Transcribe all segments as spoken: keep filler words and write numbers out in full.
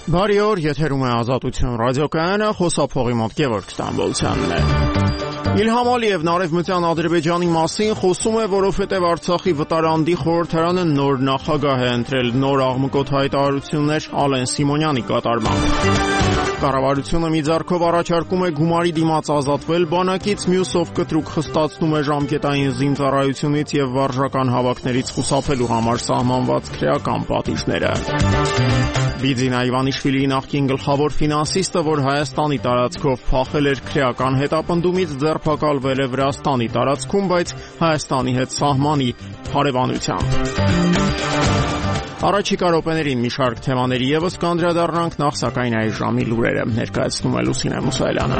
Բարի օր, եթերում է Ազատություն ռադիոկայանը, խոսափողի մոտ Գևորգ Ստամբոլցյանն է։ Իլհամ Ալիևն Արևմտյան Ադրբեջանի մասին խոսում է, որովհետև Արցախի վտարանդի խորհրդարանը նոր նախագահ է ընտրել, նոր աղմկոտ հայտարարություններ Ալեն Սիմոնյանի կատարմամբ։ Կառավարությունը մի ձեռքով առաջարկում է գումարի դիմաց ազատվել բանակից, մյուսով կտրուկ խստացնում է ժամկետային զինծառայությունից եւ վարժական հավաքներից խուսափելու համար սահմանված քրեական պատիժները։ Բիձինա Իվանիշվիլիի նախկին գլխավոր ֆինանսիստը, որ Հայաստանի տարածքով փախել էր քրեական հետապնդումից, ձերբակալվել է Վրաստանի տարածքում, բայց Հայաստանի հետ սահմանի հարևանությամբ։ Առաջիկա րոպեներին մի շարք թեմաների ևս կանդրադառնանք, նախ սակայն այս ժամի լուրերը ներկայացնում է Լուսինե Մուսայելյանը։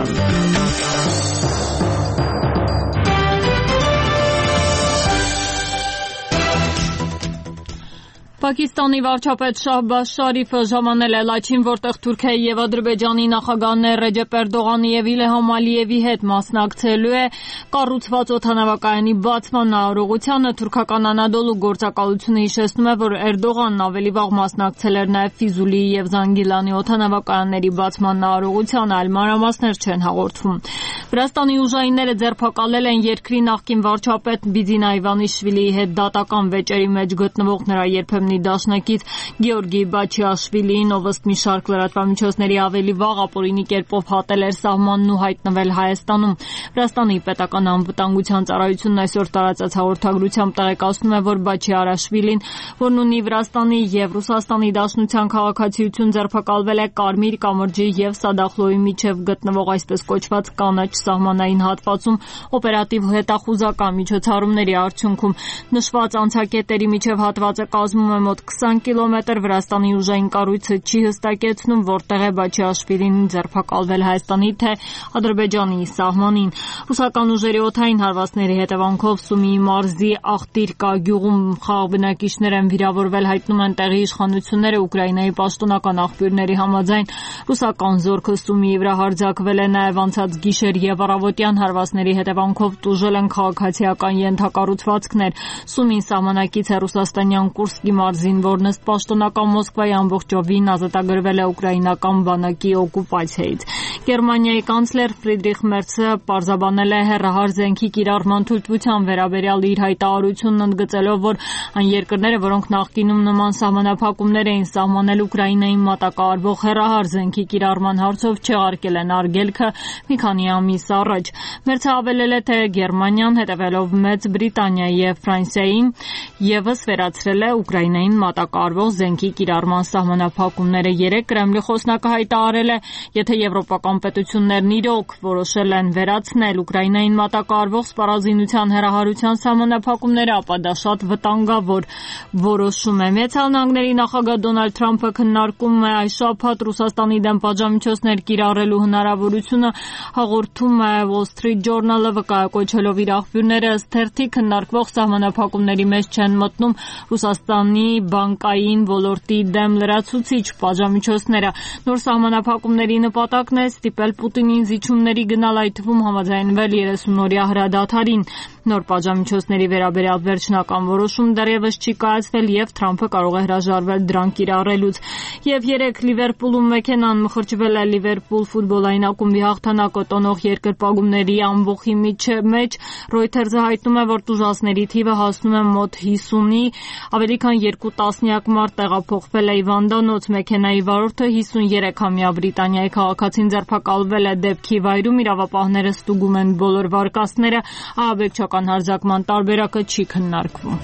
Պակիստանի վարչապետ Շահբազ Շարիֆը ժամանել է Լաչին, որտեղ Թուրքիայի եւ Ադրբեջանի նախագահներ Ռեջեփ Էրդողանի եւ Իլհամ Ալիևի հետ մասնակցելու է կառուցված օդանավակայանի բացման նահարողությանը։ Թուրքական Անադոլու գործակալությունը հիշեցնում է, որ Էրդողանն ավելի վաղ մասնակցել էր նաեւ Ֆիզուլիի եւ Զանգիլանի օդանավակայանների բացման նահարողությանը, այլ մանրամասներ չեն հաղորդվում։ Վրաստանի ուժայինները ձերբակալել են երկրի նախկին վարչապետ Բիձինա Իվանիշվիլիի հետ դատական վեճերի մեջ գտնվող նրա երբեմնի դաշնակից Գեորգի Բաչիաշվիլին, ով ըստ մի շարք լրատվամիջոցների ավելի վաղ ապօրինի կերպով հատել էր սահմանն ու հայտնվել Հայաստանում։ Վրաստանի պետական անվտանգության ծառայությունն այսօր տարածած հաղորդագրությամբ տեղեկացնում է, որ Բաչիարաշվիլին, որն ունի Վրաստանի եւ Ռուսաստանի Դաշնության քաղաքացիություն, ձերբակալվել է Կարմիր կամրջի եւ Սադախլոյի միջև գտնվող այսպես կոչված կանաչ սահմանային հատվածում օպերատիվ հետախուզական միջոցառումների արդյունքում։ Նշված անցակետերի միջև հատվածը կազմում է մոտ քսան կիլոմետր։ Վրաստանի ուժային կառույցը չի հստակեցնում, որտեղ է Բաչիաշվիլին ձերբակալվել, Հայաստանի թե Ադրբեջանի սահմանին։ Ռուսական ուժերի օդային հարվածների հետևանքով Սումիի մարզի Ախտիրկա գյուղում խաղ բնակիչներ են վիրավորվել, հայտնում են տեղի իշխանությունները։ Ուկրաինայի պաշտոնական աղբյուրների համաձայն ռուսական զորքը Սումիի վրա հարձակվել է նաև անցած գիշեր եւ առավոտյան հարվածների հետևանքով տուժել են քաղաքացիական ենթակառուցվածքներ։ Սումին սահմանակից է ռուսաստանյան Կուրսկի մարզին, որն ըստ պաշտոնական Մոսկվայի ամբողջովին ազատագրվել է ուկրաինական բանակի օկուպացիայից։ Գերմանիայի կանցլեր Ֆրիդրիխ Մերցը պարզաբանել է հեռահար զենքի կիրառման թույլտվության վերաբերյալ իր հայտարարությունն, ընդգծելով, որ այն երկրները, որոնք նախկինում նման սահմանափակումներ էին սահմանել Ուկրաինային մատակարարվող հեռահար զենքի կիրառման հարցով, չեղարկել են արգելքը մի քանի ամիս առաջ։ Մերցը հավելել է, թե Գերմանիան, հետևելով Մեծ Բրիտանիայի եւ Ֆրանսիային, եւս վերացրել է Ուկրաինային մատակարարվող զենքի կիրառման սահմանափակումները։ Երեկ Կրեմլի խոսնակը հայտարարել է, եթե եվրոպական պետություններն իրոք որոշել են վերացնել Ուկրաինային մատակարարվող սպառազինության հեռահարության սահմանափակումները, ապա դա շատ վտանգավոր որոշում է։ Միացյալ Նահանգների նախագահ Դոնալդ Թրամփը քննարկում է այս շաբաթ Ռուսաստանի դեմ պատժամիջոցներ կիրառելու հնարավորությունը, հաղորդում է Wall Street Journal-ը, վկայակոչելով իր աղբյուրները, ըստ թերթի քննարկվող սահմանափակումների մեջ չեն մտնում Ռուսաստանի բանկային ոլորտի դեմ լրացուցիչ պատժամիջոցները։ Նոր սահմանափակումների նպատակն է ստիպել Պուտինին զիջումների գնալ, այդ թվում համաձայնվել երեսուն-օրյա հրադադարին։ Նոր պատժամիջոցների վերաբերյալ վերջնական որոշում դեռևս չի կայացվել եւ Թրամփը կարող է հրաժարվել դրանք կիրառելուց։ Եվ երեք Լիվերպուլում մեքենան մխրճվել է Լիվերպուլ ֆուտբոլային ակումբի հաղթանակը տոնող երկրպագուների ամբոխի մեջ։ Reuters-ը հայտնում է, որ տուժածների թիվը հասնում է մոտ հիսունի, ավելի քան երկու տասնյակ մարդ տեղափոխվել է հիվանդանոց։ Մեքենայի վարորդը հիսուներեքամյա Բրիտանիայի քաղաքացին ձերբակալվել է դեպքի վայրում։ Իրավապահները ստուգում են բոլոր վարկածները, ահաբեկչական հարձակման տարբերակը չի քննարկվում։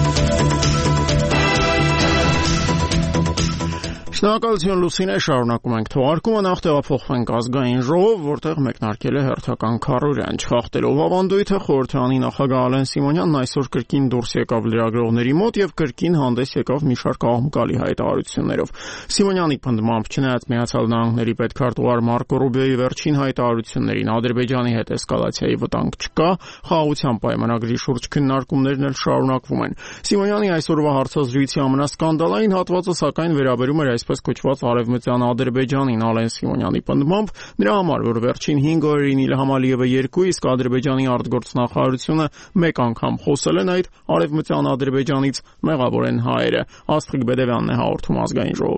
Շնորհակալություն Լուսինե, շարունակում ենք թողարկումը, նախ տեղափոխվենք ազգային ժողով, որտեղ մեկնարկել է հերթական քարոզարան, չխախտելով ավանդույթը, խորհրդարանի նախագահ Ալեն Սիմոնյանն այսօր կրկին դուրս եկավ լրագրողների մոտ եւ կրկին հանդես եկավ մի շարք աղմկալի հայտարարություններով։ Սիմոնյանի պնդմամբ, չնայած Միացյալ Նահանգների պետքարտուղար Մարկո Ռուբիոյի վերջին հայտարարություններին Ադրբեջանի հետ էսկալացիայի վտանգ չկա, խաղաղության պայմանագրի շուրջ քննարկումներն էլ շարունակվում են։ Սիմոնյանի այսօրվա հարցազրույցի ամենասկանդալային հատվածը սակայն վերաբերում էր այսպես կոչված Արևմտյան Ադրբեջանին։ Ալեն Սիմոնյանի պնդմամբ, նրա համար, որ վերջին հինգ օրերին Իլհամ Ալիևը երկու, իսկ Ադրբեջանի արտգործնախարարությունը մեկ անգամ խոսել են այդ Արևմտյան Ադրբեջանից, մեղավոր են հայերը։ Աստղիկ Բեդևյանն է հաղորդում ազգային ժողովից։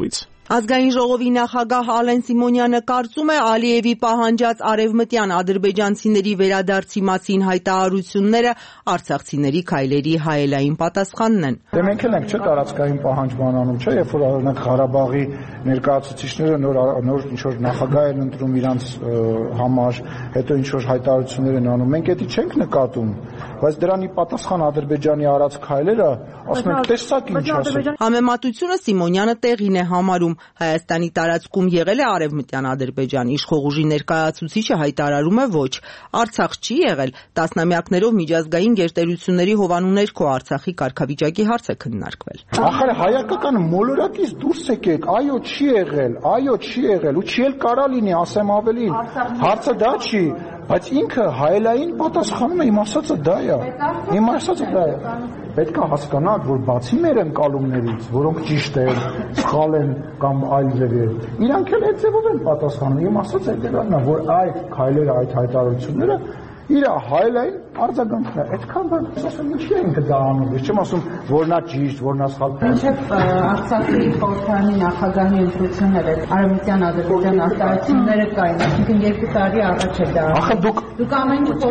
Ազգային ժողովի նախագահ Ալեն Սիմոնյանը կարծում է Ալիևի պահանջած արևմտյան ադրբեջանցիների վերադարձի մասին հայտարարությունները արցախցիների քայլերի հայելային պատասխանն են։ Դե մենք էլ ենք չէ տարածքային պահանջման անում, չէ, երբ որ օրինակ Ղարաբաղի ներկայացուցիչները նոր նոր ինչ որ նախագահ են ընտրում իրանց համար, հետո ինչ որ հայտարարություններ են անում, մենք դա չենք նկատում, բայց դրանի պատասխան Ադրբեջանի արած քայլերը, ասում ենք, տեսակ ինչ ասում։ Համեմատությունը Սիմոնյանը տեղին է համարում։ Հայաստանի տարածքում եղել է արևմտյան Ադրբեջան, իշխող ուժի ներկայացուցիչը հայտարարում է ոչ, Արցախ չի եղել, տասնամյակներով միջազգային գերտերությունների հովանու ներքո Արցախի կարգավիճակի հարց է քննարկվել։ Ախր հայկական մոլորակից դուրս եկեք, այո, չի եղել, այո, չի եղել, ու չի էլ կարա լինի, ասեմ ավելին, հարցը դա չի, բայց ինքը հայելային պատասխանում է, իմ ասածը դա է, իմ ասածը դա է։ Պետք է հասկանալ, որ բացի մեր ընկալումներից, որոնք ճիշտ են, սխալ են կամ այլ ձևեր, իրանք էլ այդ ձևով են պատասխանում, իմ ասածը դա է, որ այդ քայլերը, այդ հայտարարությունները իր հայելային արձագանքն է, այդքան բան, ասում ինչի ենք դա անում, ես չեմ ասում, որ նա ճիշտ, որ նա սխալ։ Մինչև Արցախի խորհրդարանի նախագահի ընտրությունները, արևմտյան Ադրբեջան արտահայտությունները կային, այսինքն երկու տարի առաջ է դա։ Ախր դուք դուք ամեն ինչ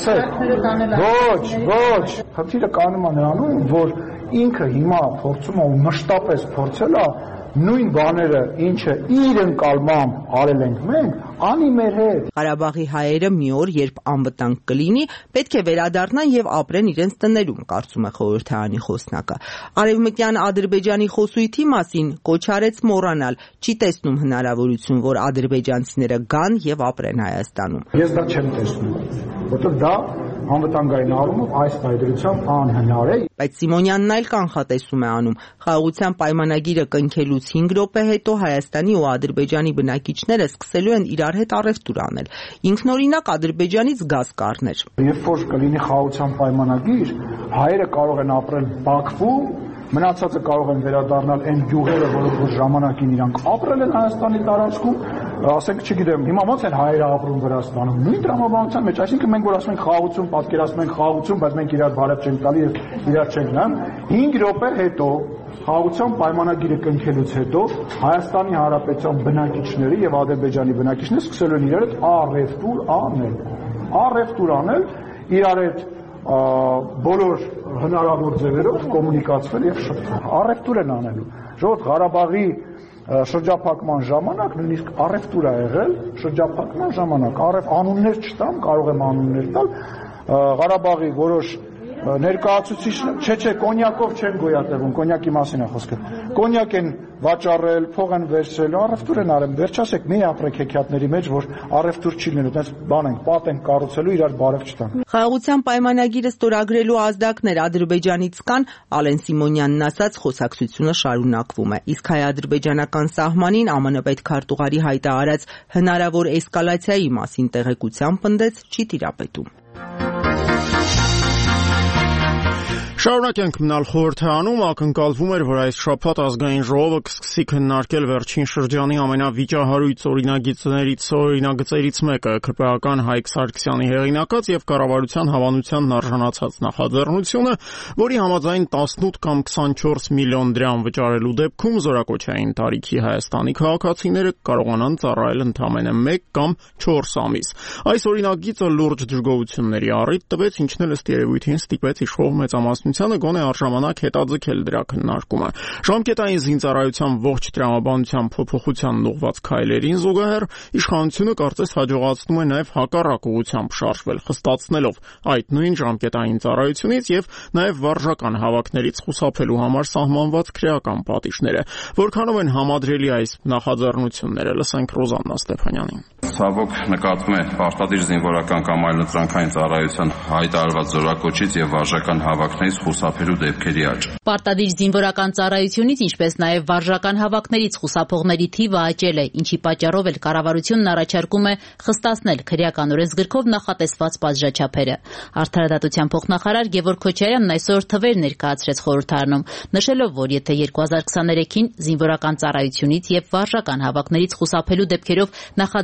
ոչ, ոչ, խնդիրը կանում է նրանում, որ ինքը հիմա փորձում է ու մշտապես փորձել է նույն բաները, ինչը իր ընկալմամբ արել ենք մենք, անի մեր հետ։ Ղարաբաղի հայերը մի օր, երբ անվտանգ կլինի, պետք է վերադառնան եւ ապրեն իրենց տներում, կարծում է խորհրդարանի խոսնակը։ Արևմտյան Ադրբեջանի խոսույթի մասին կոչ արեց մոռանալ, չի տեսնում հնարավորություն, որ ադրբեջանցիները գան եւ ապրեն Հայաստանում։ Ես դա չեմ տեսնում, որովհետեւ դա անվտանգային առումով այս տարբերությամբ անհնար է։ Բայց Սիմոնյանն այլ կանխատեսում է անում։ Խաղաղության պայմանագիրը կնքելուց հինգ րոպե հետո Հայաստանի ու Ադրբեջանի բնակիչները սկսելու են իրար հետ առևտուր անել։ Ինքնօրինակ Ադրբեջանից գազ կառներ։ Երբ որ կլինի խաղաղության պայմանագիր, հայերը կարող են ապրել Բաքվում, մնացածը կարող են վերադառնալ այն գյուղերը, որոնք որ ժամանակին իրանք ապրել են Հայաստանի տարածքում, ասենք, չգիտեմ, հիմա ո՞նց են հայերը ապրում Վրաստանում, նույն տրամաբանության մեջ, այսինքն մենք որ ասում ենք խաղաղություն, պատկերացնում ենք խաղաղություն, բայց մենք իրար բարև չենք տալի եւ իրար չենք նայում, հինգ րոպե հետո խաղաղության պայմանագիրը կնքելուց հետո Հայաստանի Հանրապետության բնակիչները եւ Ադրբեջանի բնակիչները սկսել են իրար հետ առևտուր անել, առևտուր անել, իրար հետ բոլոր հնարավոր ձևերով կոմունիկացվել եւ շփվել։ Առևտուր են անելու։ Ժողովուրդ Ղարաբաղի շրջափակման ժամանակ նույնիսկ առևտուր ա եղել, շրջափակման ժամանակ առև անուններ չտամ, կարող եմ անուններ տալ, Ղարաբաղի որոշ ներկայացուցիչներ, չէ, չէ, կոնյակով չեն գոյատևում, կոնյակի մասին է խոսքը։ Կոնյակ են վաճառել, փող են վերցրել, առևտուր են արել։ Վերջացեք, մի ապրեք հեքիաթների մեջ, որ առևտուր չի լինելու, այդպես բան են, պատ են կառուցելու, իրար բարև չտան։ Խաղաղության պայմանագիրը ստորագրելու ազդակներ Ադրբեջանից կան, Ալեն Սիմոնյանն ասաց, խոսակցությունը շարունակվում է։ Իսկ հայ-ադրբեջանական սահմանին ԱՄՆ պետքարտուղարի հայտարարած հնարավոր էսկալացիայի մասին տեղեկության պնդեց չի տիրապետում։ Շարունակենք մնալ խորհրդարանում, ակնկալվում էր, որ այս շաբաթ ազգային ժողովը կսկսի քննարկել վերջին շրջանի ամենավիճահարույց օրինագծներից օրինագծերից մեկը, քրեական Հայկ Սարգսյանի հեղինակած եւ կառավարության հավանությանն արժանացած նախաձեռնությունը, որի համաձայն տասնութ կամ քսանչորս միլիոն դրամ վճարելու դեպքում զորակոչային տարիքի Հայաստանի քաղաքացիները կարողանան ծառայել ընդամենը մեկ կամ չորս ամիս։ Այս օրինագիծը լուրջ դժգոհությունների առիթ տվեց, ինչն էլ ըստ երևույթին ստիպեց իշխող մեծամասնությանը գոնե արժանանակ հետաձգել դրա քննարկումը։ Ժամկետային զինծառայության ողջ տրամաբանության փոփոխությանն ուղղված քայլերին զուգահեռ իշխանությունը կարծես հաջողացնում է նաև հակառակ ուղղությամբ շարժվել, խստացնելով այդ նույն ժամկետային ծառայությունից եւ նաև վարժական հավաքներից խուսափելու համար սահմանված քրեական պատիժները։ Որքանով են համադրելի այս նախաձեռնությունները, լսենք Ռոզաննա Ստեփանյանին։ Ցավոք նկատվում է պարտադիր զինվորական կամ այլ ընտրանքային ծառայության հայտարարված զորակոչից եւ վարժական հավաքներից խուսափելու դեպքերի աճ։ Պարտադիր զինվորական ծառայությունից, ինչպես նաև վարժական հավաքներից խուսափողների թիվը աճել է, ինչի պատճառով էլ կառավարությունն առաջարկում է խստացնել քրեական օրենսգրքով նախատեսված պատժաչափերը։ Արդարադատության փոխնախարար Գևորգ Քոչարյանն այսօր թվեր ներկայացրեց խորհրդարանում, նշելով, որ եթե երկու հազար քսաներեքին զինվորական ծառայությունից եւ վարժական հավաքներից խուսափելու դեպքերով նախաձեռնվել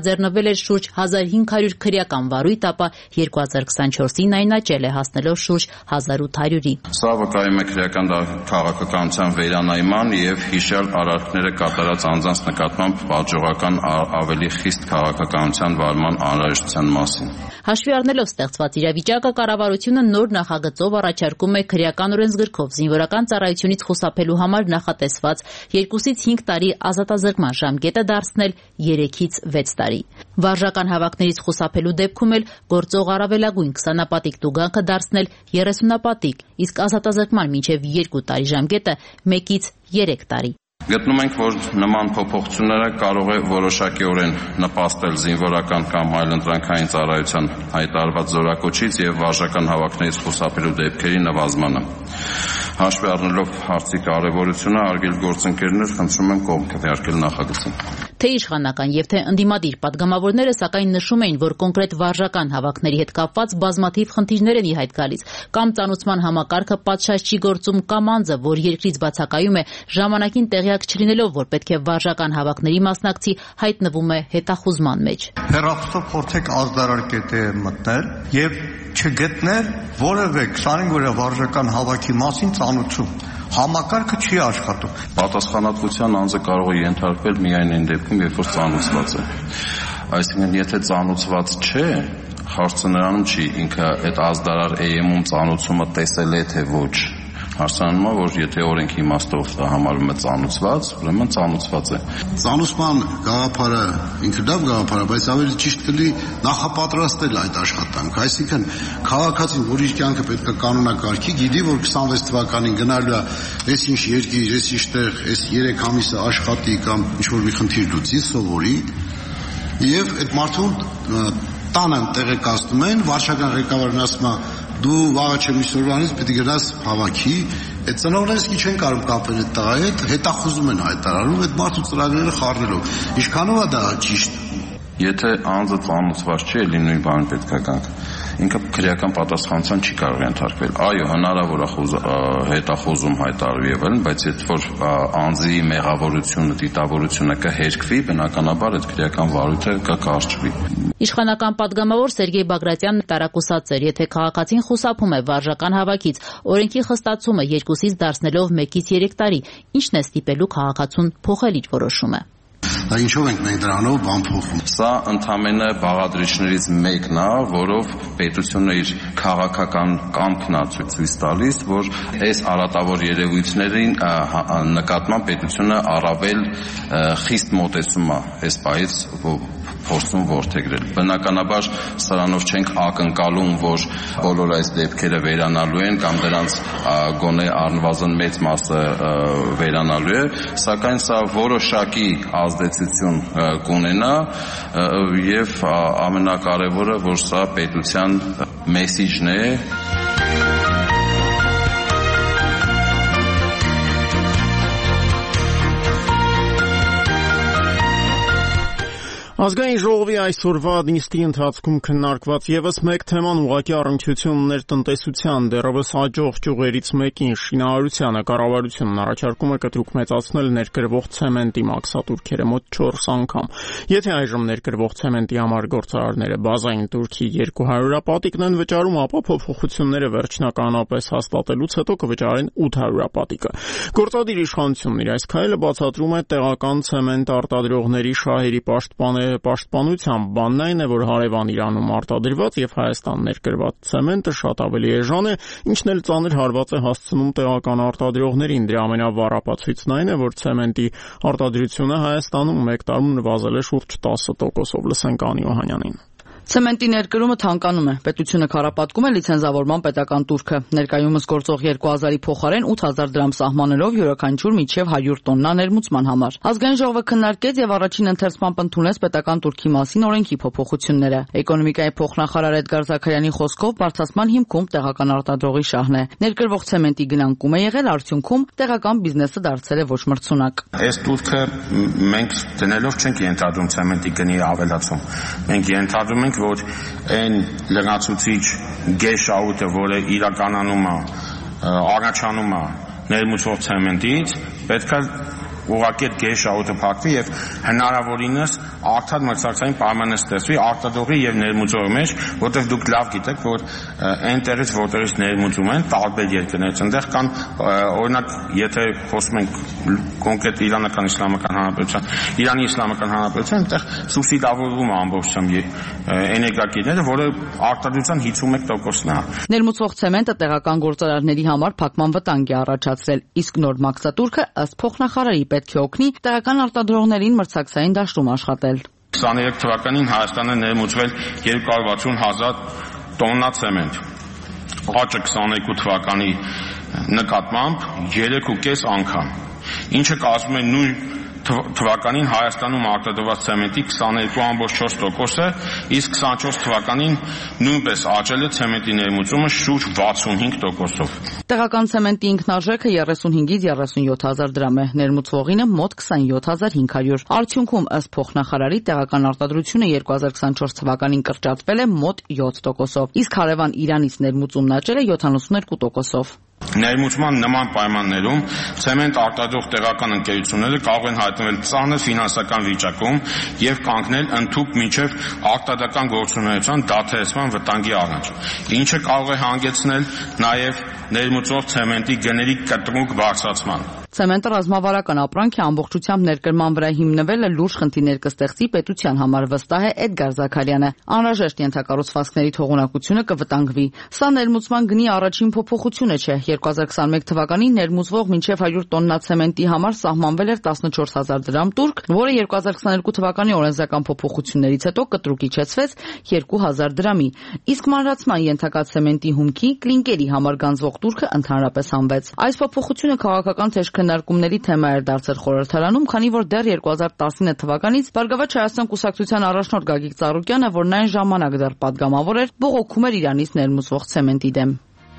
կազմակերպել էր շուրջ հազար հինգ հարյուր քրեական վարույթ, ապա երկու հազար քսանչորսին այն աճել է, հասնելով շուրջ հազար ութ հարյուրի։ Սա վկայում է քրեական քաղաքականության վերանայման եւ հիշյալ արարքները կատարած անձանց նկատմամբ պատժողական ավելի խիստ քաղաքականության վարման անհրաժեշտության մասին։ Հաշվի առնելով ստեղծված իրավիճակը, կառավարությունը նոր նախագծով առաջարկում է քրեական օրենսգրքով զինվորական ծառայությունից խուսափելու համար նախատեսված երկուսից հինգ տարի ազատազրկման ժամկետը դարձնել երեքից վեց տարի։ Վարժական հավաքներից խուսափելու դեպքում էլ գործող առավելագույն քսանապատիկ տուգանքը դարձնել երեսունապատիկ, իսկ ազատազրկման մինչև երկու տարի ժամկետը մեկից երեք տարի։ Գտնում ենք, որ նման փոփոխությունները կարող է որոշակիորեն նպաստել զինվորական կամ այլընտրանքային ծառայության հայտարարված զորակոչից եւ վարժական հավաքներից խուսափելու դեպքերի նվազմանը։ Հաշվի առնելով հարցի կարևորությունը, արգել գործընկերներ, խնդրում եմ կողմ քվեարկել նախագծին։ Թե իշխանական եւ թե ընդդիմադիր պատգամավորները սակայն նշում էին, որ կոնկրետ վարժական հավաքների հետ կապված բազմաթիվ խնդիրներ են ի հայտ գալիս, կամ ծանուցման համակարգը պատշաճ չի գործում, կամ անձը, որ երկրից բացակայում է, ժամանակին տեղյակ չլինելով, որ պետք է վարժական հավաքների մասնակցի, հայտնվում է հետախուզման մեջ։ Հեռախոսով փորձեք ազդարար կետը մտնել եւ չգտնել որևէ քսանհինգ օրյա վարժական հավաքի մասին ծանուցում։ Համակարգը չի աշխատում։ Պատասխանատվության անձը կարող է ենթարկվել միայն այն դեպքում, երբ որ ծանուցված է։ Այսինքն, եթե ծանուցված չէ, հարցը նրանում չի, ինքը այդ ազդարար էյեմում ծանուցումը տեսել է թե ոչ։ Հարցանումը, որ եթե օրենքի իմաստով դա համարվում է ծանուցված, ուրեմն ծանուցված է։ Ծանուցման գաղափարը ինքը դա գաղափար է, բայց ավելի ճիշտ կլի նախապատրաստել այդ աշխատանքը, այսինքն քաղաքացին, որ իր կյանքը պետք է կանոնակարգի, գիտի, որ քսանվեց թվականին գնալու է այս ինչ երկիր, այս ինչ տեղ, այս երեք ամիսը աշխատի կամ ինչ որ մի խնդիր լուծի, սովորի, եւ այդ մարդուն տանը տեղեկացնում են, վարչական ղեկավարն ասում է դու վաղը չեմ իսորվանից պետք է գնաս հավաքի, այդ ծնողները իսկի չեն կարող կապել այդ տղայի հետ, հետախուզում են հայտարարում այդ մարդու ծրագրերը խառնելով։ Ինչքանով է դա ճիշտ։ Եթե անձը ծանուցված չի, էլի նույն բանը պետք է գանք։ Ինքը քրեական պատասխանատվության չի կարող ենթարկվել։ Այո, հնարավոր է հետախուզում հայտարարվի եւ այլն, բայց եթե որ անձի մեղավորությունը, դիտավորությունը կհերկվի, բնականաբար այդ քրեական վարույթը կկարճվի։ Իշխանական պատգամավոր Սերգեյ Բագրատյանն տարակուսած էր, եթե քաղաքացին խուսափում է վարժական հավաքից, օրենքի խստացումը երկուսից դարձնելով մեկից երեք տարի, ինչն է ստիպելու քաղաքացուն փոխել իր որոշումը։ Դա ինչով ենք մենք դրանով բան փոխում։ Սա ընդամենը բաղադրիչներից մեկն է, որով պետությունը իր քաղաքական կամքն է ցույց տալիս, որ այս արատավոր երևույթներին նկատմամբ պետությունը առավել խիստ մոտեցում է այս պահից փորձում որդեգրել։ Բնականաբար սրանով չենք ակնկալում, որ բոլոր այս դեպքերը վերանալու են կամ դրանց գոնե առնվազն մեծ մասը վերանալու է, սակայն սա որոշակի ազդեցություն կունենա եւ ամենակարևորը, որ սա պետության մեսիջն է։ Ազգային ժողովի այսօրվա նիստի ընթացքում քննարկված եւս մեկ թեման ուղղակի առնչություն ուներ տնտեսության դեռևս հաջող ճյուղերից մեկին շինարարությանը։ Կառավարությունն առաջարկում է կտրուկ մեծացնել ներկրվող ցեմենտի մաքսատուրքերը մոտ չորս անգամ։ Եթե այժմ ներկրվող ցեմենտի համար գործարարները բազային տուրքի երկու հարյուրապատիկն են վճարում, ապա փոփոխությունները վերջնականապես հաստատելուց հետո կվճարեն ութ հարյուրապատիկը։ Գործադիր իշխանությունն իր այս քայլը բացատրում է տեղական ցեմենտ արտադրողների շահերի պաշտպանը պաշտպանությամբ, բանն այն է, որ հարևան Իրանում արտադրված եւ Հայաստան ներկրված ցեմենտը շատ ավելի էժան է, ինչն էլ ծանր հարված է հասցնում տեղական արտադրողներին։ Դրա ամենավառ ապացույցն այն է, որ ցեմենտի արտադրությունը Հայաստանում մեկ տարում նվազել է շուրջ տասը տոկոսով։ Լսենք Անի Օհանյանին։ Ցեմենտի ներկրումը թանկանում է։ Պետությունը քարապատկում է լիցենզավորման պետական տուրքը։ Ներկայումս գործող երկու հազարի փոխարեն ութ հազար դրամ սահմանելով յուրաքանչյուր մինչև հարյուր տոննա ներմուծման համար։ Ազգային ժողովը քննարկեց եւ առաջին ընթերցման ընդունեց պետական տուրքի մասին օրենքի փոփոխությունները։ Էկոնոմիկայի փոխնախարար Էդգար Զաքարյանի խոսքով բարձրացման հիմքում տեղական արտադրողի շահն է։ Ներկրվող ցեմենտի գնանկում է եղել, արդյունքում տեղական բիզնեսը դարձել է ոչ մրցունակ։ Այս տուրքը մենք դնելով չենք ենթադրում ցեմենտի գնի ավելացում։ Մենք ենթադրում ենք, որ այն լրացուցիչ գեշաուտը, որը իրականանում է, առաջանում է ներմուծվող ցեմենտից, պետք է ուղղակի այդ գեշ շահույթը փակվի եւ հնարավորինս արդար մրցակցային պայմաններ ստեղծվի արտադրողի եւ ներմուծողի մեջ, որտեղ դուք լավ գիտեք, որ այնտեղից որտեղից ներմուծում են տարբեր երկրներից, այնտեղ կան օրինակ, եթե խոսում ենք կոնկրետ Իրանական Իսլամական Հանրապետության, Իրանի Իսլամական Հանրապետության, այնտեղ սուբսիդավորվում է ամբողջությամբ էներգակիրները, որը արտադրության հինգսունմեկ տոկոսն է։ Ներմուծվող ցեմենտը տեղական գործարարների համար փակման վտանգ է առաջացրել, իսկ նոր մաքսատուրքը ըստ փոխնախարարի պետք է օգնի տեղական արտադրողներին մրցակցային դաշտում աշխատել։ քսաներեք թվականին Հայաստանը ներմուծվել երկու հարյուր վաթսուն հազար տոննա ցեմենտ։ Աճը քսաներկու թվականի նկատմամբ երեք ու կես անգամ, ինչը կազմում է նույն թվականին Հայաստանում արտադրված ցեմենտի քսաներկու ամբողջ չորս տոկոսը, իսկ քսանչորս թվականին նույնպես աճել է ցեմենտի ներմուծումը շուրջ վաթսունհինգ տոկոսով։ Տեղական ցեմենտի ինքնարժեքը երեսունհինգից երեսունյոթ հազար դրամ է, ներմուծվողինը մոտ քսանյոթ հազար հինգ հարյուր։ Արդյունքում ըստ փոխնախարարի տեղական արտադրությունը երկու հազար քսանչորս թվականին կրճատվել է մոտ յոթ տոկոսով, իսկ հարևան Իրանից ներմուծումն աճել է յոթանասուններկու տոկոսով։ Ներմուծման նման պայմաններում ցեմենտ արտադրող տեղական ընկերությունները կարող են հայտնվել ծանր ֆինանսական վիճակում եւ կանգնել ընդհուպ մինչեւ արտադրական գործունեության դադարեցման վտանգի առաջ, ինչը կարող է հանգեցնել նաեւ ներմուծող ցեմենտի գների կտրուկ բարձրացման։ Ցեմենտը ռազմավարական ապրանք է, ամբողջությամբ ներկրման վրա հիմնվելը լուրջ խնդիրներ կստեղծի պետության համար, վստահ է Էդգար Զաքարյանը։ Անհրաժեշտ ենթակառուցվածքների թողունակությունը կվտանգվի։ Սա ներմուծման գնի առաջին փոփոխությունը չէ։ երկու հազար քսանմեկ թվականին ներմուծվող մինչև հարյուր տոննա ցեմենտի համար սահմանվել էր տասնչորս հազար դրամ տուրք, որը երկու հազար քսաներկու թվականի օրենսդրական փոփոխություններից հետո կտրուկ իջեցվեց երկու հազար դրամի։ Իսկ մանրացման ենթակա ցեմենտի հումքի կլինկերի համար գանձվող տուրքը ընդհանրապես հանվեց։ Այս փոփոխությունը քաղաքական թեժ քննարկումների թեմա էր դարձել խորհրդարանում, քանի որ դեռ երկու հազար տասինը թվականից Բարգավաճ Հայաստան կուսակցության առաջնորդ Գագիկ Ծառուկյանը, որն այն ժամանակ դեռ պատգամավոր էր, բողոքում էր Իրանից ներմուծվող ցեմենտի դեմ։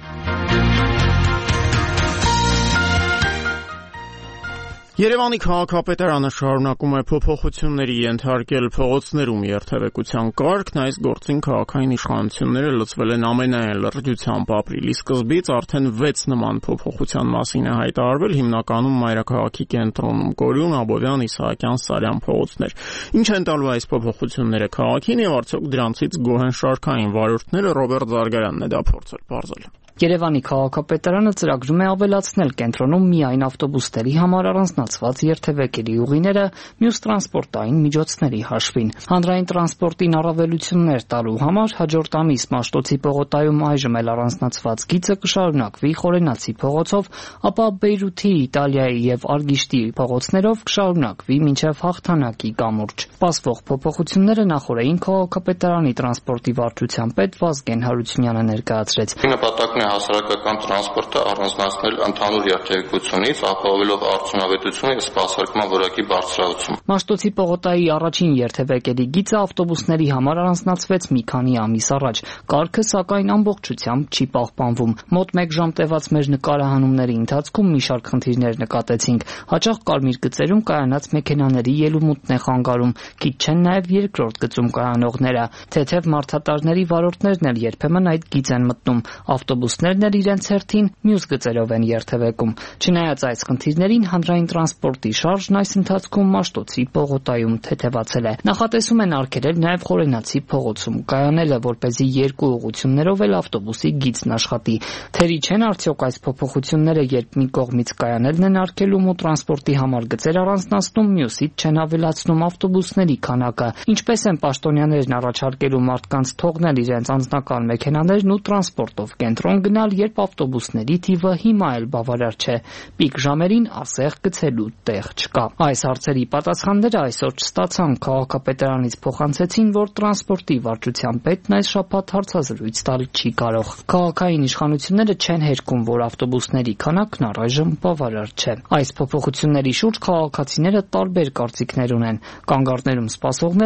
Երևանի քաղաքապետարանը շարունակում է փոփոխությունների ենթարկել փողոցներում երթևեկության կարգն, այս գործին քաղաքային իշխանությունները լծվել են ամենայն լրջությամբ։ Ապրիլի սկզբից արդեն վեց նման փոփոխության մասին է հայտարարվել, հիմնականում մայրաքաղաքի կենտրոնում՝ Գորյուն, Աբովյան, Իսահակյան, Սարյան փողոցներ։ Ինչ են տալու այս փոփոխությունները քաղաքին եւ արդյոք դրանցից գոհ են շարքային վարորդները, Ռոբերտ Զարգարյանն է դա փորձել բարձել։ Երևանի քաղաքապետարանը ծրագրում է ավելացնել կենտրոնում միայն ավտոբուսների համար առանձնացված երթևեկերի ուղիները մյուս տրանսպորտային միջոցների հաշվին։ Հանրային տրանսպորտին առավելություններ տալու համար հաջորդ ամիս Մաշտոցի պողոտայում այժմ էլ առանձնացված գիծը կշարունակվի Խորենացի փողոցով, ապա Բեյրութի, Իտալիայի եւ Արգիշտի փողոցներով կշարունակվի մինչեւ Հաղթանակի կամուրջ։ Սպասվող փոփոխությունները նախորդին քաղաքապետարանի տրանսպորտի վարչության պետ Վազգեն Հարությունյանը ներկայացրեց։ Հասարակական տրանսպորտը առանձնացնել ընդհանուր երթևեկությունից, ապահովելով արդյունավետությունը եւ սպասարկման որակի բարձրացում։ Մաշտոցի պողոտայի առաջին երթևեկերի գիծը ավտոբուսների համար առանձնացվեց մի քանի ամիս առաջ։ Կարգը սակայն ամբողջությամբ չի պահպանվում։ Մոտ մեկ ժամ տևած մեր նկարահանումների ընթացքում մի շարք խնդիրներ նկատեցինք։ Հաճախ կարմիր գծերում կայանած մեքենաների ելումուտն է խանգարում, քիչ չեն նաեւ երկրորդ գծում կայանողները։ Թեթև մարդատարների վարորդներն էլ երբեմն այդ գիծ են մտնում։ Ավտոբուսներն էլ իրենց հերթին մյուս գծերով են երթևեկում։ Չնայած այս խնդիրներին, հանրային տրանսպորտի շարժն այս ընթացքում Մաշտոցի պողոտայում թեթևացել է։ Նախատեսում են արգելել նաև Խորենացի փողոցում կայանելը, որպեսզի երկու ուղղություններով էլ ավտոբուսի գիծն աշխատի։ Թերի չեն արդյոք այս փոփոխությունները, երբ մի կողմից կայանելն են արգելում ու տրանսպորտի համար գծեր առանձնացնում, մյուսից չեն ավելացնում ավտոբուսների քանակը։ Ինչպես են պաշտոնյաներն առաջարկելու մարդկանց թողնել իրենց անձնական մեքենաներն ու տրանսպորտով կենտրոն գնալ, երբ ավտոբուսների թիվը հիմա էլ բավարար չէ։ Պիկ ժամերին ասեղ գցելու տեղ չկա։ Այս հարցերի պատասխանները այսօր չստացան։ Քաղաքապետարանից փոխանցեցին, որ տրանսպորտի վարչության պետն այս շաբաթ հարցազրույց տալ չի կարող։ Քաղաքային իշխանությունները չեն հերքում, որ ավտոբուսների քանակն առայժմ բավարար չէ։ Այս փոփոխությունների շուրջ քաղաքացիները տարբեր կարծիքներ ունեն։ Կանգառներում սպասողները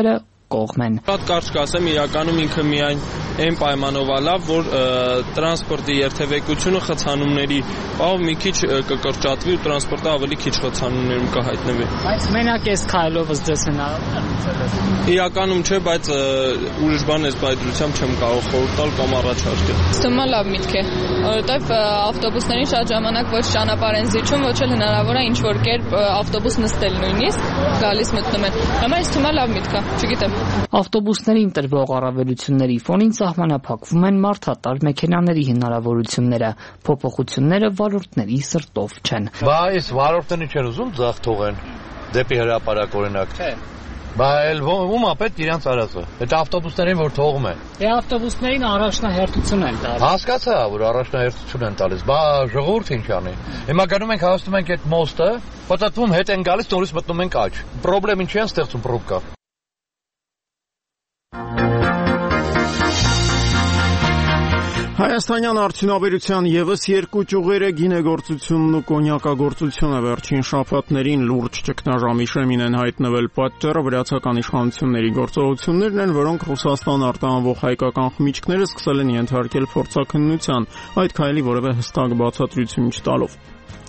կողմ են։ Շատ կարճ կասեմ, իրականում ինքը միայն այն պայմանով է լավ, որ տրանսպորտի երթևեկությունը խցանումների պահով մի քիչ կկրճատվի ու տրանսպորտը ավելի քիչ խցանումներում կհայտնվի։ Բայց մենակ այս քայլով ըստ ձեզ հնարավոր է։ Իրականում չէ, բայց ուրիշ բան այս բայդրությամբ չեմ կարող խորհուրդ տալ կամ առաջարկել։ Թվում է լավ միտք է, որովհետև ավտոբուսներին շատ ժամանակ ոչ ճանապարհ են զիջում, ոչ էլ հնարավոր է ինչ-որ կերպ ավտոբուս նստել նույնիսկ, գալիս մտնում են։ Համա ինձ թվում է լավ միտք է, չգիտեմ։ Ավտոբուսներին տրվող առավելությունների ֆոնին սահմանափակվում են մարդատար մեքենաների հնարավորությունները։ Փոփոխությունները վարորդների սրտով չեն։ Բա այս վարորդները չեն ուզում ձախ թողեն դեպի հրապարակ օրինակ։ Չէ։ Բա էլ ում է պետք իրանց արածը։ Այդ ավտոբուսներին որ թողում են։ Դե ավտոբուսներին առաջնահերթություն են տալիս։ Հասկացա, որ առաջնահերթություն են տալիս։ Բա ժողովուրդը ինչ անի։ Հիմա գնում ենք հասնում ենք այդ մոստը, պատատվում հետ են գալիս, նորից մտնում ենք աջ։ Պրոբլեմ ինչի են ստեղծում պրոբկա։ Հայաստանյան արդյունաբերության ևս երկու ճյուղերը գինեգործությունն ու կոնյակագործությունը վերջին շաբաթներին լուրջ ճգնաժամի շեմին են հայտնվել։ Պատճառը վրացական իշխանությունների գործողություններն են, որոնք Ռուսաստան արտահանվող հայկական խմիչքները սկսել են ենթարկել փորձաքննության, այդ քայլի որևէ հստակ բացատրություն չտալով։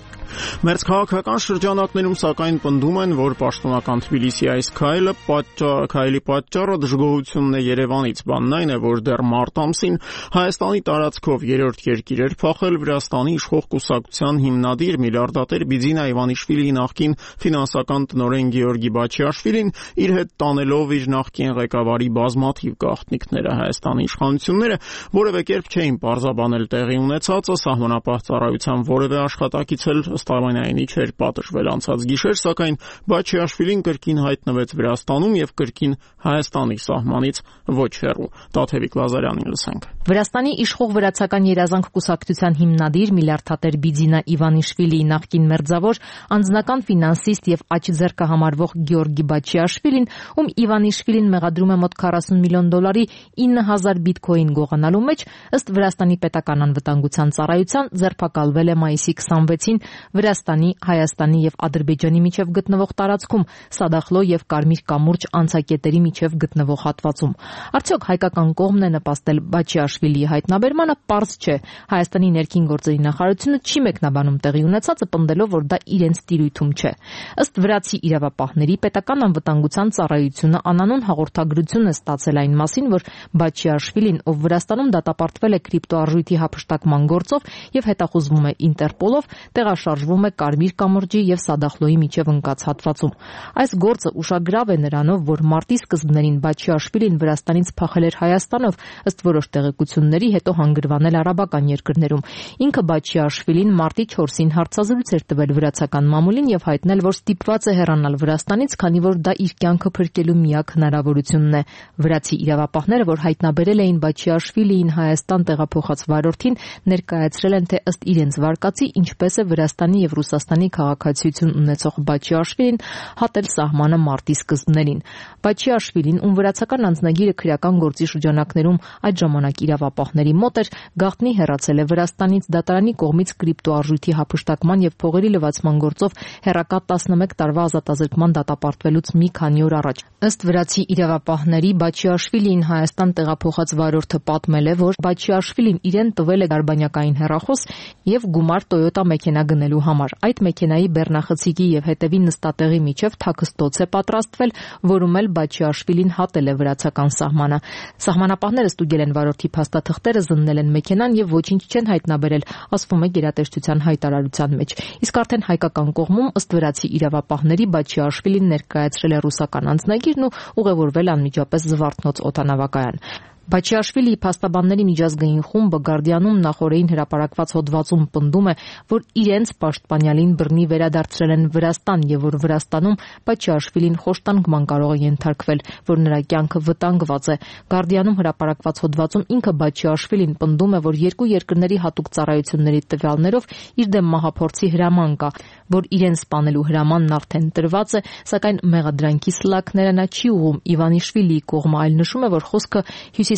Մերձքաղաքական շրջանակներում սակայն պնդում են, որ պաշտոնական Թբիլիսի այս քայլը քայլի պատճառը դժգոհությունն է Երևանից։ Բանն այն է, որ դեռ մարտ ամսին Հայաստանի տարածքով երրորդ երկիր էր փախել Վրաստանի իշխող կուսակցության հիմնադիր միլիարդատեր Բիձինա Իվանիշվիլիի նախկին ֆինանսական տնօրեն Գեորգի Բաչիաշվիլին, իր հետ տանելով իր նախկին ղեկավարի բազմաթիվ գաղտնիքները։ Հայաստանի իշխանությունները որևէ կերպ չէին պարզաբանել տեղի ունեցածը, սահմանապահ ծառայության որևէ աշխատակից էլ Ստավանյանի չէր պատժվել անցած գիշեր, սակայն Բաչիաշվիլին կրկին հայտնվեց Վրաստանում եւ կրկին Հայաստանի սահմանից ոչ հեռու։ Տաթևիկ Լազարյանին լսենք։ Վրաստանի իշխող վրացական երազանք կուսակցության հիմնադիր միլիարդատեր Բիձինա Իվանիշվիլիի նախկին մերձավոր, անձնական ֆինանսիստ եւ աջ ձեռքը համարվող Գեորգի Բաչիաշվիլին, ում Իվանիշվիլին մեղադրում է մոտ քառասուն միլիոն դոլարի ինը հազար բիտկոին գողանալու մեջ, ըստ Վրաստանի պետական անվտանգության ծառայության ձերբակալվել է մայիսի քսանվեցին Վրաստանի, Հայաստանի եւ Ադրբեջանի միջև գտնվող տարածքում, Սադախլո եւ Կարմիր կամուրջ անցակետերի միջև գտնվող հատվածում։ Արդյոք հայկական կողմն է նպաստել Բաչիաշվիլիի հայտնաբերմանը, պարզ չէ։ Հայաստանի ներքին գործերի նախարարությունը չի մեկնաբանում տեղի ունեցածը, պնդելով, որ դա իրենց տիրույթում չէ։ Ըստ վրացի իրավապահների, պետական անվտանգության ծառայությունը անանուն հաղորդագրություն է ստացել այն մասին, որ Բաչիաշվիլին, ով Վրաստանում դատապարտվել է կրիպտոարժույթի հափշտակման գործով եւ հետախուզվում է Ինտերպոլով, տեղաշարժվում է Կարմիր կամուրջի եւ Սադախլոյի միջև ընկած հատվածում։ Այս գործը ուշագրավ է նրանով, որ մարտի սկզբներին Բաչիաշվիլին Վրաստանից փախել էր Հայաստանով, ըստ որոշ տեղեկությունների, հետո հանգրվանել արաբական երկրներում։ Ինքը Բաչիաշվիլին մարտի չորսին հարցազրույց էր տվել վրացական մամուլին եւ հայտնել, որ ստիպված է հեռանալ Վրաստանից, քանի որ դա իր կյանքը փրկելու միակ հնարավորությունն է։ Վրացի իրավապահները, որ հայտնաբերել էին Բաչիաշվիլիին Հայաստան տեղափոխած վարորդին, ներկայացրել են, թե ըստ իրենց վարկածի ինչպես է Վրաստանի եւ Ռուսաստանի քաղաքացիություն ունեցող Բաչիաշվիլին հատել սահմանը մարտի սկզբներին։ Բաչիաշվիլին, ում վրացական անձնագիրը քրեական գործի շրջանակներում այդ ժամանակ իրավապահների մոտ էր, գաղտնի հեռացել է Վրաստանից դատարանի կողմից կրիպտոարժույթի հափշտակման եւ փողերի լվացման գործով հեռակա տասնմեկ տարվա ազատազրկման դատապարտվելուց մի քանի օր առաջ։ Ըստ վրացի իրավապահների, Բաչիաշվիլիին Հայաստան տեղափոխած վարորդը պատմել է, որ Բաչիաշվիլին իրեն տվել է արբանյակային հեռախոս եւ գումար Toyota մեքենա գնելու համար։ Այդ մեքենայի բեռնախցիկի եւ հետևի նստատեղի միջև թաքստոց է պատրաստվել, որում էլ Բաչիաշվիլին հատել է վրացական սահմանը։ Սահմանապահները ստուգել են վարորդի փաստաթղթերը, զննել են մեքենան եւ ոչինչ չեն հայտնաբերել, ասվում է գերատեսչության հայտարարության մեջ։ Իսկ արդեն հայկական կողմում, ըստ վրացի իրավապահների, Բաչիաշվիլին ներկայացրել է ռուսական անձնագիրն ու ուղևորվել անմիջապես Զվարթնոց օդանավակայան։ Բաչիաշվիլիի փաստաբանների միջազգային խումբը Գարդիանում նախորդին հրապարակված հոդվածում պնդում է, որ իրենց պաշտպանյալին բռնի վերադարձրել են Վրաստան եւ որ Վրաստանում Բաչիաշվիլին խոշտանգման կարող է ենթարկվել, որ նրա կյանքը վտանգված է։ Գարդիանում հրապարակված հոդվածում ինքը Բաչիաշվիլին պնդում է, որ երկու երկրների հատուկ ծառայությունների տվյալներով իր դեմ մահափորձի հրաման կա, որ իրեն սպանելու հրամանն արդեն տրված է, սակայն մեղադրանքի սլաքները նա չի ուղում Իվանիշվիլիի կողմը, այլ նշում է, որ խոսքը հյուսիս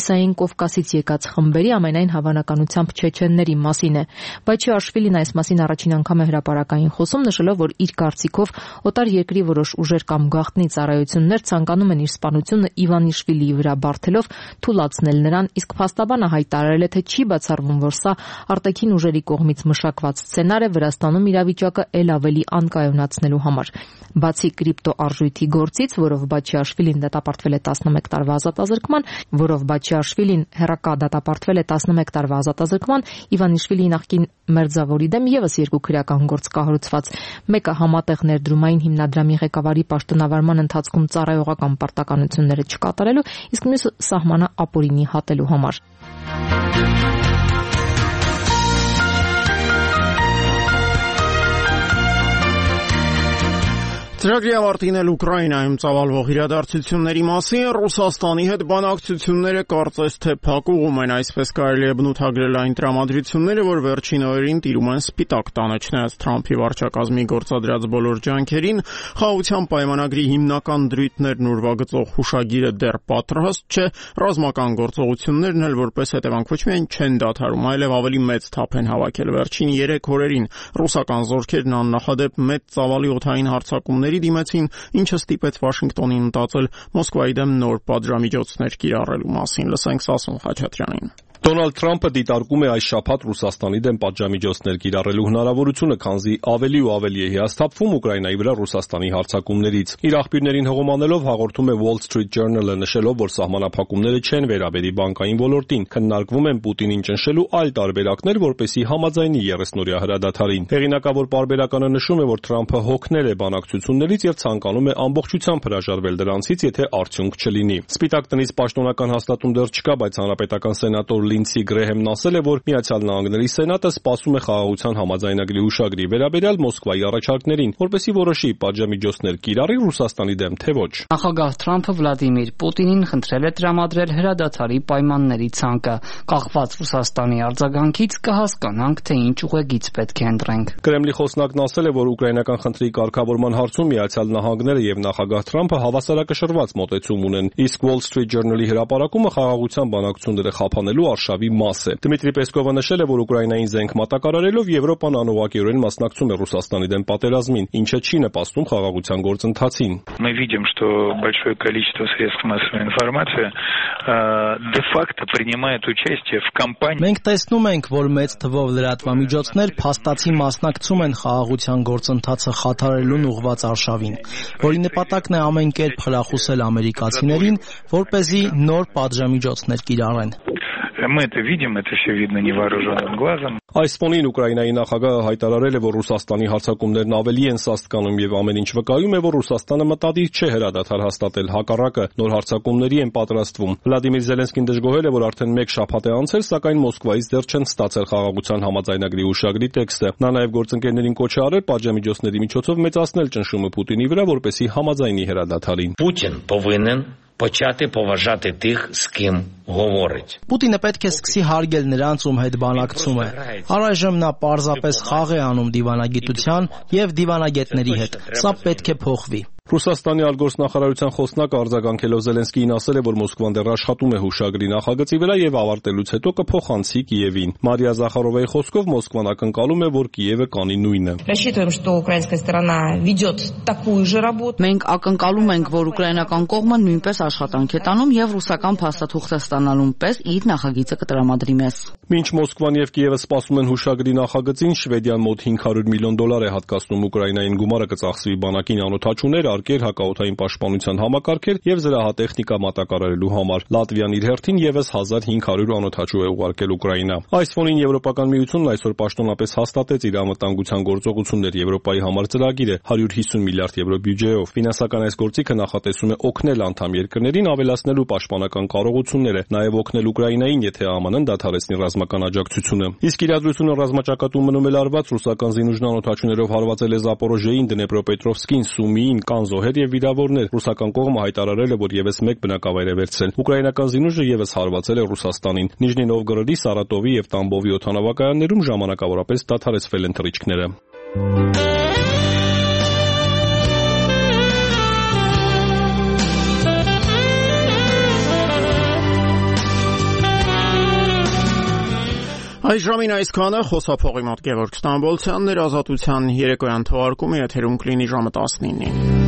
Հյուսիսային Կովկասից եկած խմբերի, ամենայն հավանականությամբ չեչենների մասին է։ Բաչիաշվիլին այս մասին առաջին անգամ է հրապարակային խոսում, նշելով, որ իր կարծիքով օտար երկրի որոշ ուժեր կամ գաղտնի ծառայություններ ցանկանում են իր սպանությունը Իվանիշվիլիի վրա բարթելով թույլատրել նրան, իսկ փաստաբանը հայտարարել է, թե չի բացառվում, որ սա արտաքին ուժերի կողմից մշակված սցենար է Վրաստանում իրավիճակը ել ավելի անկայունացնելու համար։ Բացի կրիպտո արժույթի գործից, որով Բաչիաշվիլին դատապարտվել է տասնմեկ տարվա ազատազրկման, որով Բաչիաշվիլին հերակա դատապարտվել է տասնմեկ տարվա ազատազրկման, Իվանիշվիլիի նախկին մերձավորի դեմ եւս երկու քրեական գործ կահորձված, մեկը համատեղ ներդրումային հիմնադրամի ղեկավարի պաշտոնավարման ընթացքում ծառայողական պարտականությունները չկատարելու, իսկ մյուսը սահմանը ապօրինի հատելու համար։ Ծրագրի ավարտին էլ Ուկրաինայում ծավալվող իրադարձությունների մասին Ռուսաստանի հետ բանակցությունները կարծես թե փակուղում են, այսպես կարելի է բնութագրել այն տրամադրությունները, որ վերջին օրերին տիրում են Սպիտակ տանը, չնայած Թրամփի վարչակազմի գործադրած բոլոր ջանքերին, խաղաղության պայմանագրի հիմնական դրույթներն ուրվագծող հուշագիրը դեռ պատրաստ չէ, ռազմական գործողություններն էլ որպես հետևանք ոչ միայն չեն դադարում, այլև ավելի մեծ թափ են հավաքել։ Վերջին երեք օրերին ռուսական զորքերն աննախադեպ մեծ ծավալի օդային հարձակումներ դիմեցին, ինչը ստիպեց Վաշինգտոնին մտածել Մոսկվայի դեմ նոր պատժամիջոցներ կիրառելու մասին։ Լսենք Սասուն Խաչատրյանին։ Դոնալդ Թրամփը դիտարկում է այս շաբաթ Ռուսաստանի դեմ պատժամիջոցներ կիրառելու հնարավորությունը, քանզի ավելի ու ավելի է հիասթափվում Ուկրաինայի վրա Ռուսաստանի հարձակումներից։ Իր աղբյուրներին հողոմանելով հաղորդում է Wall Street Journal-ը, նշելով, որ սահմանափակումները չեն վերաբերի բանկային ոլորտին, քննարկվում են Պուտինին ճնշելու այլ տարբերակներ, որպեսզի համաձայնի երեսնօրյա հրադադարին։ Հեղինակավոր պարբերականը նշում է, որ Թրամփը հոգնել է բանակցություններից եւ ցանկանում է ամբողջությամբ հրաժարվել դրանցից, եթե արդյունք չլինի։ Սպիտակ տնից պաշտոնական հաստատում դեռ չկա, բայց հանրապետական սենատոր Լինսի Գրեհեմն ասել է, որ Միացյալ Նահանգների Սենատը սպասում է խաղաղության համաձայնագրի հուշագրի վերաբերյալ Մոսկվայի առաջարկներին, որպեսզի որոշի պատժամիջոցներ կիրառի Ռուսաստանի դեմ, թե ոչ։ Նախագահ Թրամփը Վլադիմիր Պուտինին խնդրել է տրամադրել հրադադարի պայմանների ցանկը։ Կախված Ռուսաստանի արձագանքից կհասկանանք, թե ինչ ուղեգիծ պետք է ընտրենք։ Կրեմլի խոսնակն ասել է, որ ուկրաինական խնդրի կարգավորման հարցում Միացյալ Նահանգները եւ նախագահ Թրամփը հավասարակշռված մոտեցում ունեն, իսկ Wall Street Journal-ի հրապարակումը խաղաղության բանակցությունները խափանելու արշավի մաս է։ Դմիտրի Պեսկովը նշել է, որ Ուկրաինային զենք մատակարարելով Եվրոպան անուղղակիորեն մասնակցում է Ռուսաստանի դեմ պատերազմին, ինչը չի նպաստում խաղաղության գործընթացին։ Мы видим, что большое количество средств массовой информации де-факто принимает участие в кампании. Մենք տեսնում ենք, որ մեծ թվով լրատվամիջոցներ փաստացի մասնակցում են խաղաղության գործընթացը խաթարելուն ուղղված արշավին, որի նպատակն է ամեն կերպ խրախուսել ամերիկացիներին, որպեսզի նոր պատժամիջոցներ կիրառեն։ Мы это видим, это все видно невооруженным глазом. Այս ֆոնին Ուկրաինայի նախագահը հայտարարել է, որ Ռուսաստանի հարձակումներն ավելի են սաստկանում եւ ամեն ինչ վկայում է, որ Ռուսաստանը մտադիր չէ հրադադար հաստատել, հակառակը նոր հարձակումների են պատրաստվում։ Վլադիմիր Զելենսկին դժգոհել է, որ արդեն մեկ շաբաթ է անցել, սակայն Մոսկվայից դեռ չեն ստացել խաղաղության համաձայնագրի հուշագրի տեքստը։ Նա նաեւ գործընկերներին կոչ է արել պատժամիջոցների միջոցով մեծացնել ճնշումը Պուտինի վրա, որպեսզի համաձայնի հրադադարին։ Պուտին повинен почати поважати тих, з ким говорить. Պուտինը պետք է սկսի հարգել նրանց, ում հետ բանակցում է։ Առայժմ նա պարզապես խաղ է անում դիվանագիտության եւ դիվանագետների հետ։ Սա պետք է փոխվի։ Ռուսաստանի արտգործնախարարության խոսնակը արձագանքելով Զելենսկիին ասել է, որ Մոսկվան դեռ աշխատում է հուշագրի նախագծի վրա եւ ավարտելուց հետո կփոխանցի Կիևին։ Մարիա Զախարովայի խոսքով Մոսկվան ակնկալում է, որ Կիևը կանի նույնը։ Մենք ակնկալում ենք, որ ուկրաինական կողմը նույնպես աշխատանք է տանում եւ ռուսական փաստաթուղթ է ստանալուն պես իր նախագիծը կտրամադրի մեզ։ Մինչ Մոսկվան եւ Կիևը սպասում են հուշագրի նախագծին, Շվեդիան մոտ հինգ հարյուր միլիոն դոլար է հատկացնում Ուկրաինային, գումարը կծախսվի բանակին անօդաչուներ, արկեր, հակաօդային պաշտպանության համակարգեր եւ զրահատեխնիկա մատակարարելու համար։ Լատվիան իր հերթին եւս հազար հինգ հարյուր անօդաչու է ուղարկել Ուկրաինա։ Այս ֆոնին Եվրոպական միությունն այսօր պաշտոնապես հաստատեց իր անվտանգության գործողություններ Եվրոպայի համար ծրագիրը հարյուր հիսուն միլիարդ եվրո բյուջեով։ Ֆինանսական այս գործիքը նախատեսում է օգնել անդամ երկրներին ավելացնելու պաշտպանական կարողությունները, նաեւ օգնել Ուկրաինային, եթե Է Ա Մ Ն-ն դադարեցնի ռազմական աջակցությունը։ Իսկ իրադրությունը ռազմաճակատում մնում է լարված, ռուսական զինուժն անօդաչուներով հարվածել է Զապորոժիեին, Դնեպրոպետրովսկին, Սումիին, կան զոհեր եւ վիրավորներ։ Ռուսական կողմը հայտարարել է, որ եւս մեկ բնակավայր է վերցրել։ Ուկրաինական զինուժը եւս հարվածել է Ռուսաստանին։ Նիժնի Նովգորոդի, Սարատովի եւ Տամբովի օդանավակայաններում ժամանակավորապես դադարեցվել են թռիչքները։ Այս ժամին այսքանը խոսափողի մոտ Գևորգ Ստամբոլցյանն էր, Ազատության երեկոյան թողարկումը եթերում կլինի ժամը տասնինին։